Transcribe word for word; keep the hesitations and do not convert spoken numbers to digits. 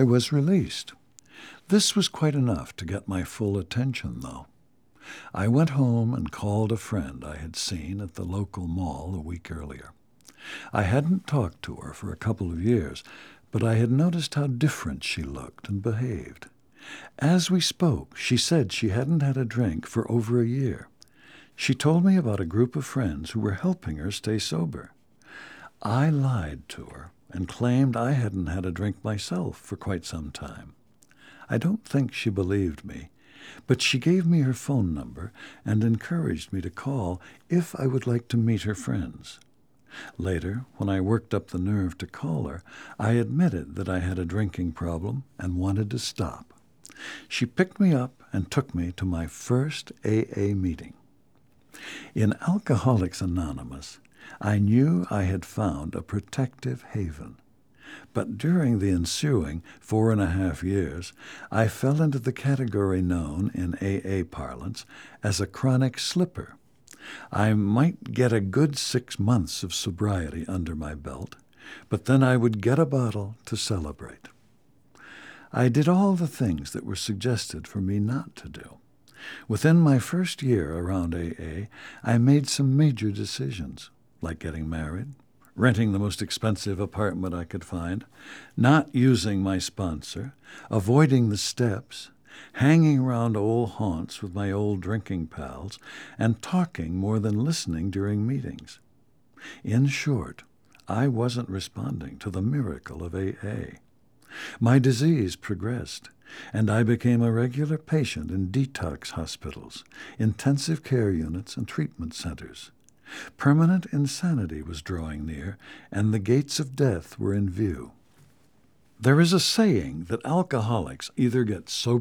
I was released. This was quite enough to get my full attention, though. I went home and called a friend I had seen at the local mall a week earlier. I hadn't talked to her for a couple of years, but I had noticed how different she looked and behaved. As we spoke, she said she hadn't had a drink for over a year. She told me about a group of friends who were helping her stay sober. I lied to her and claimed I hadn't had a drink myself for quite some time. I don't think she believed me, but she gave me her phone number and encouraged me to call if I would like to meet her friends. Later, when I worked up the nerve to call her, I admitted that I had a drinking problem and wanted to stop. She picked me up and took me to my first A A meeting. In Alcoholics Anonymous, I knew I had found a protective haven. But during the ensuing four and a half years, I fell into the category known in A A parlance as a chronic slipper. I might get a good six months of sobriety under my belt, but then I would get a bottle to celebrate. I did all the things that were suggested for me not to do. Within my first year around A A, I made some major decisions, like getting married, renting the most expensive apartment I could find, not using my sponsor, avoiding the steps, hanging around old haunts with my old drinking pals, and talking more than listening during meetings. In short, I wasn't responding to the miracle of A A. My disease progressed, and I became a regular patient in detox hospitals, intensive care units, and treatment centers. Permanent insanity was drawing near, and the gates of death were in view. There is a saying that alcoholics either get sober